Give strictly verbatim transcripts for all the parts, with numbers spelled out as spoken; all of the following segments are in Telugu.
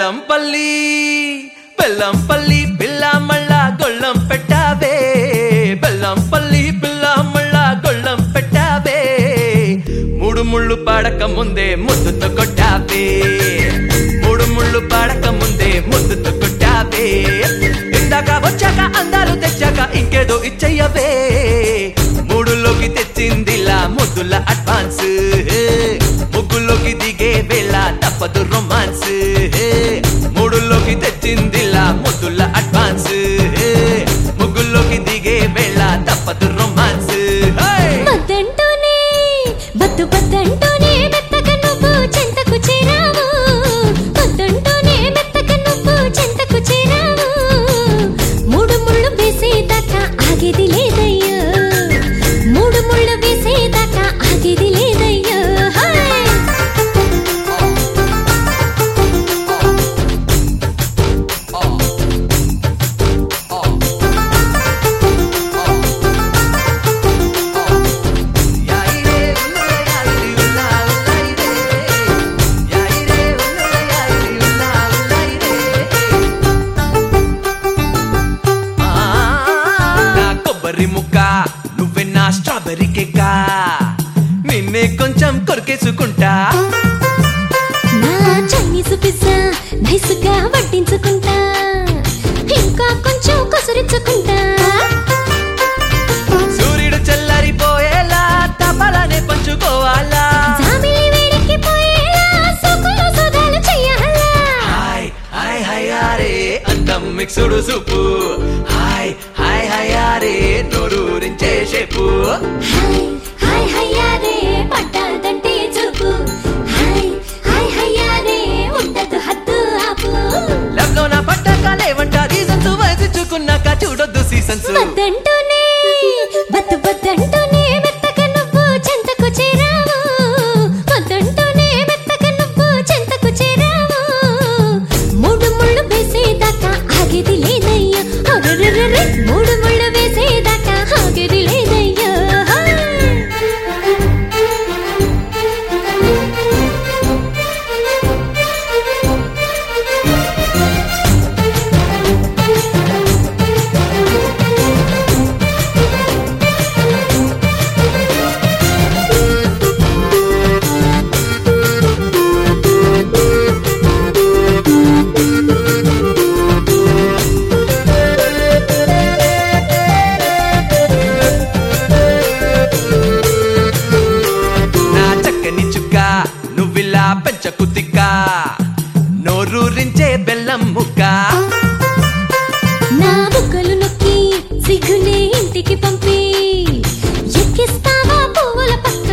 బెల్లంపల్లి బెల్లంపల్లి పిల్ల మళ్ళా గొళ్ళం పెట్టావే బెల్లంపల్లి పిల్ల మళ్ళా గొళ్ళం పెట్టావే మూడు ముళ్ళు పాడక ముందే ముద్దుతో కొట్టావే మూడు ముళ్ళు పాడక ముందే ముద్దుతో కొట్టావే ఇందాక వచ్చాక అందాలు తెచ్చాక ఇంకేదో ఇచ్చయ్యవే మూడులోకి తెచ్చిందిలా ముద్దుల అడ్వాన్స్ ముగ్గులోకి దిగే వేళ తప్పదు రొమాన్స్ మూడులోకి తెచ్చిందిలా ముద్దుల అడ్వాన్స్ ముగ్గులోకి దిగే వేళ తప్పదు రొమాన్స్ వద్దంటూనే వద్దు వద్దంటూనే మెత్తగా నువ్వు చెంతకు చేరావు వద్దంటూనే మెత్తగా నువ్వు చెంతకు చేరావు మూడు ముళ్ళు వేసేదాకా ఆగేది లేదయ్యో మూడు ముళ్ళు వేసేదాకా ఆగేది లేదయ్యో ముక్క నువ్వే నా స్ట్రాబెర్రీ కేకా నిన్నే కొంచెం కొరికేసుకుంటా నా చైనీస్ పిజ్జా నైస్గా వడ్డించుకుంటా ఇంకా కొంచెం కొసరించుకుంటా సూర్యుడు చల్లారిపోయేలా తపలనే పంచుకోవాలా జామిలి వేడికి పోయేలా సోకులు సోదాలు చెయ్యాలా హాయ్ హాయ్ హాయ్ యారే అందం mixed soup hi hi hi యారే నోరూరించే షేపు హాయ్ హాయ్ హయ్యారే పడ్డాదంటే చూపు హాయ్ హాయ్ హయ్యారే ఉండదు హద్దు ఆపు లవ్లో నా పట్టాక లేవంట రీజన్స్ వయసుకున్నాక చూడొద్దు సీజన్స్ వద్దంటూనే వద్దు వద్దంటూనే మెత్తగా నువ్వు చెంతకు చేరావు వద్దంటూనే మెత్తగా నువ్వు చెంతకు చేరావు మూడు ముళ్ళు వేసేదాకా ఆగేది లేదయ్యో అరెరెరెరె మూడు ముళ్ళు వేసేదాకా ఆగేది లేదయ్యో నా చక్కని చుక్క నువ్విలా పెంచకు తిక్క నోరూరించే బెల్లం ముక్క నా బుగ్గలు నొక్కి సిగ్గునే ఇంటికి పంపి ఎక్కిస్తావా పువ్వుల పక్క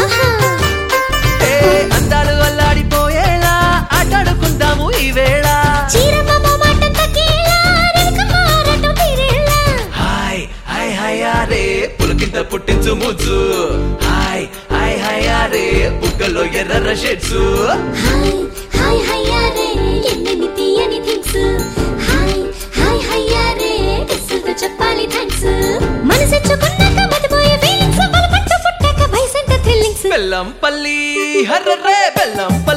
ఏ అందాలు అల్లాడిపోయేలా ఆటాడుకుందాము ఈ వేళ చీరమ్మ మాట తగ్గేలా రేఖ మారటం తీరేలా హాయ్ హాయ్ హాయ్ యారే పులకింత పుట్టించు ముజ్జు హాయ్ హాయ్ హాయ్ యారే బుగ్గలో ఎర్ర షేడ్స్ హాయ్ హాయ్ హయ్యారే ఎన్నెన్ని తీయని థింగ్స్ హాయ్ హాయ్ హయ్యారే కిస్సులతో చెప్పాలి థ్యాంక్స్ మనసిచ్చుకున్నాక మతిపోయే ఫీలింగ్స్ బలపట్టు పుట్టాక వయసెంత థ్రిల్లింగ్స్ బెల్లంపల్లి హర్రే బెల్లంపల్లి